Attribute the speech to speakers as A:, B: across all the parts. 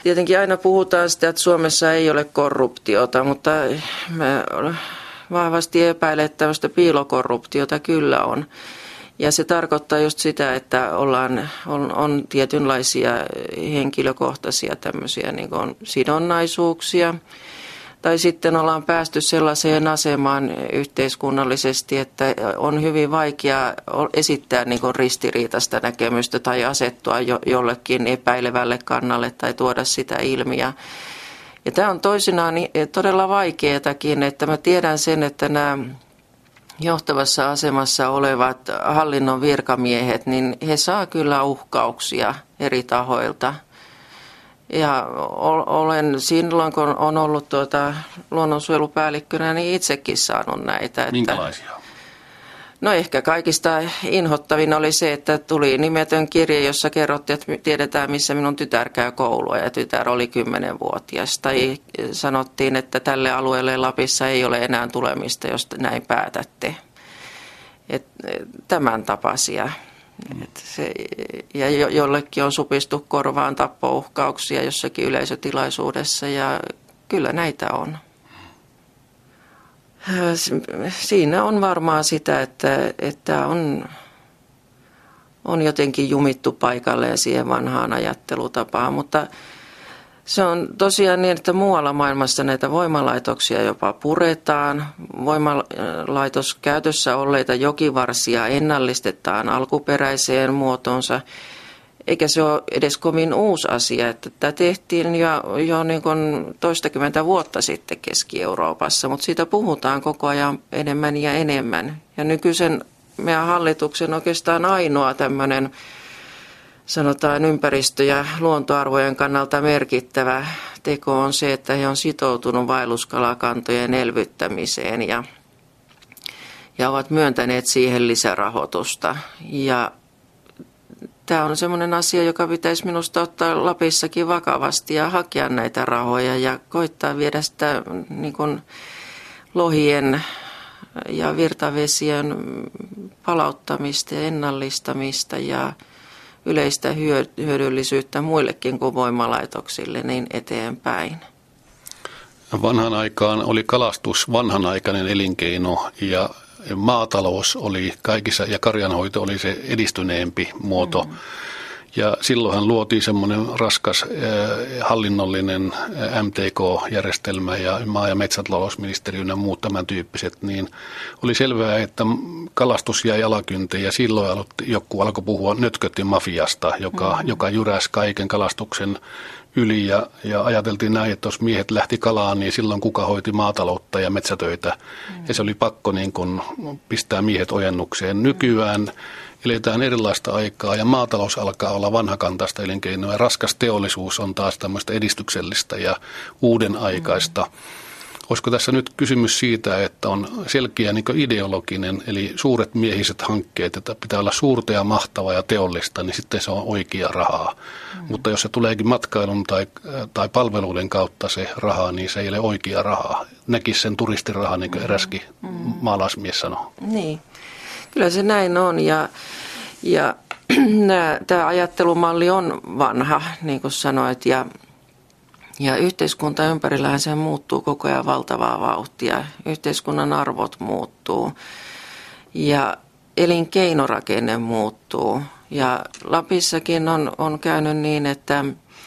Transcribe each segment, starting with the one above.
A: Tietenkin aina puhutaan sitä, että Suomessa ei ole korruptiota, mutta mä vahvasti epäilen, että tämmöistä piilokorruptiota kyllä on. Ja se tarkoittaa just sitä, että on tietynlaisia henkilökohtaisia tämmöisiä niin kuin sidonnaisuuksia. Tai sitten ollaan päästy sellaiseen asemaan yhteiskunnallisesti, että on hyvin vaikea esittää niin kuin ristiriitaista näkemystä tai asettua jollekin epäilevälle kannalle tai tuoda sitä ilmi. Ja tämä on toisinaan todella vaikeatakin, että mä tiedän sen, että nämä johtavassa asemassa olevat hallinnon virkamiehet, niin he saa kyllä uhkauksia eri tahoilta. Ja olen silloin, kun on ollut luonnonsuojelupäällikkönä, niin itsekin saanut näitä.
B: Minkälaisia?
A: No ehkä kaikista inhottavin oli se, että tuli nimetön kirje, jossa kerrottiin, että tiedetään, missä minun tytär käy koulua, ja tytär oli 10-vuotias. Tai sanottiin, että tälle alueelle Lapissa ei ole enää tulemista, jos näin päätätte. Tämän tapaisia. Ja jollekin on supistu korvaan tappouhkauksia jossakin yleisötilaisuudessa, ja kyllä näitä on. Siinä on varmaan sitä, että on jotenkin jumittu paikalleen siihen vanhaan ajattelutapaan, mutta se on tosiaan niin, että muualla maailmassa näitä voimalaitoksia jopa puretaan. Voimalaitoskäytössä olleita jokivarsia ennallistetaan alkuperäiseen muotoonsa. Eikä se ole edes kovin uusi asia, että tämä tehtiin jo niin kuin toistakymmentä vuotta sitten Keski-Euroopassa, mutta siitä puhutaan koko ajan enemmän ja enemmän. Ja nykyisen meidän hallituksen oikeastaan ainoa tämmöinen, sanotaan ympäristö- ja luontoarvojen kannalta merkittävä teko on se, että he on sitoutunut vaelluskalakantojen elvyttämiseen ja ovat myöntäneet siihen lisärahoitusta. Ja tämä on semmoinen asia, joka pitäisi minusta ottaa Lapissakin vakavasti ja hakea näitä rahoja ja koittaa viedä sitä niin kuin lohien ja virtavesien palauttamista ja ennallistamista ja yleistä hyödyllisyyttä muillekin kuin voimalaitoksille niin eteenpäin.
B: Vanhan aikaan oli kalastus vanhanaikainen elinkeino ja maatalous oli kaikissa ja karjanhoito oli se edistyneempi muoto. Ja silloinhan luotiin semmoinen raskas hallinnollinen MTK-järjestelmä ja maa- ja metsätalousministeriön ja muut tämän tyyppiset, niin oli selvää, että kalastus jäi alakynteen ja silloin joku alkoi puhua nötköttimafiasta, joka jyräsi kaiken kalastuksen yli ja ajateltiin näin, että jos miehet lähti kalaan, niin silloin kuka hoiti maataloutta ja metsätöitä ja se oli pakko niin kuin pistää miehet ojennukseen. Nykyään eletään erilaista aikaa ja maatalous alkaa olla vanhakantaista elinkeinoa ja raskas teollisuus on taas tämmöistä edistyksellistä ja uuden aikaista. Olisiko tässä nyt kysymys siitä, että on selkeä niin kuin ideologinen, eli suuret miehiset hankkeet, että pitää olla suurta ja mahtavaa ja teollista, niin sitten se on oikea rahaa. Mutta jos se tuleekin matkailun tai palveluiden kautta se raha, niin se ei ole oikea rahaa. Näkisi sen turistirahaa, niin kuin eräskin maalaismies sanoo. Niin.
A: Kyllä se näin on ja tämä ajattelumalli on vanha, niin kuin sanoit, ja yhteiskunta ympärillähän se muuttuu koko ajan valtavaa vauhtia. Yhteiskunnan arvot muuttuu ja elinkeinorakenne muuttuu. Ja Lapissakin on käynyt niin, että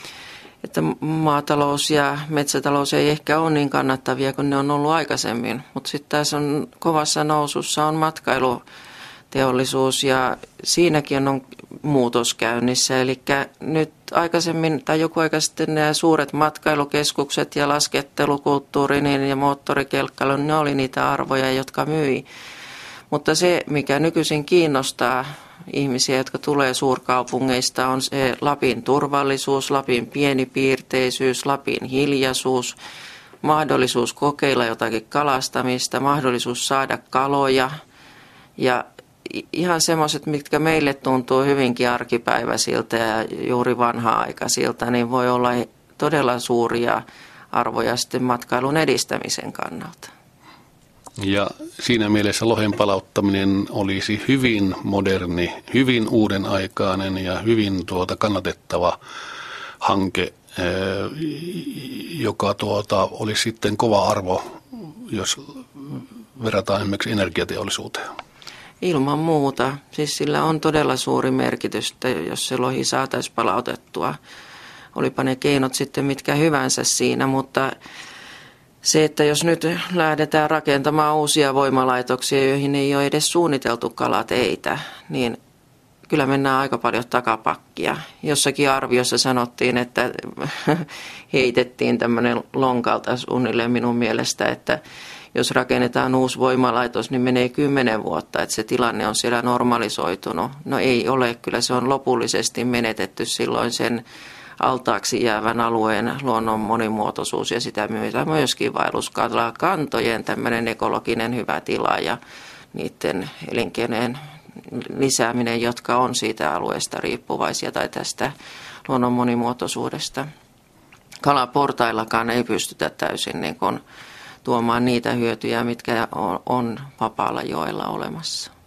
A: maatalous ja metsätalous ei ehkä ole niin kannattavia kuin ne on ollut aikaisemmin. Mutta sitten tässä on kovassa nousussa on matkailuteollisuus ja siinäkin on muutos käynnissä. Eli nyt aikaisemmin tai joku aika sitten nämä suuret matkailukeskukset ja laskettelukulttuuri ja moottorikelkkailu, ne oli niitä arvoja, jotka myi. Mutta se, mikä nykyisin kiinnostaa ihmisiä, jotka tulee suurkaupungeista, on se Lapin turvallisuus, Lapin pienipiirteisyys, Lapin hiljaisuus, mahdollisuus kokeilla jotakin kalastamista, mahdollisuus saada kaloja ja ihan semmoiset, mitkä meille tuntuu hyvinkin arkipäiväisiltä ja juuri vanha-aikaisilta, niin voi olla todella suuria arvoja sitten matkailun edistämisen kannalta.
B: Ja siinä mielessä lohen palauttaminen olisi hyvin moderni, hyvin uudenaikainen ja hyvin kannatettava hanke joka olisi sitten kova arvo, jos verrataan esimerkiksi energiateollisuuteen.
A: Ilman muuta. Siis sillä on todella suuri merkitys, että jos se lohi saataisiin palautettua. Olipa ne keinot sitten mitkä hyvänsä siinä, mutta se, että jos nyt lähdetään rakentamaan uusia voimalaitoksia, joihin ei ole edes suunniteltu kalateitä, niin kyllä mennään aika paljon takapakkia. Jossakin arviossa sanottiin, että heitettiin tämmöinen lonkalta suunnilleen minun mielestä, että jos rakennetaan uusi voimalaitos, niin menee 10 vuotta, että se tilanne on siellä normalisoitunut. No ei ole, kyllä se on lopullisesti menetetty silloin sen altaaksi jäävän alueen luonnon monimuotoisuus ja sitä myötä myöskin vaelluskantojen tämmöinen ekologinen hyvä tila ja niiden elinkeinojen lisääminen, jotka on siitä alueesta riippuvaisia tai tästä luonnon monimuotoisuudesta. Kalaportaillakaan ei pystytä täysin niin kuin tuomaan niitä hyötyjä, mitkä on vapaalla joella olemassa.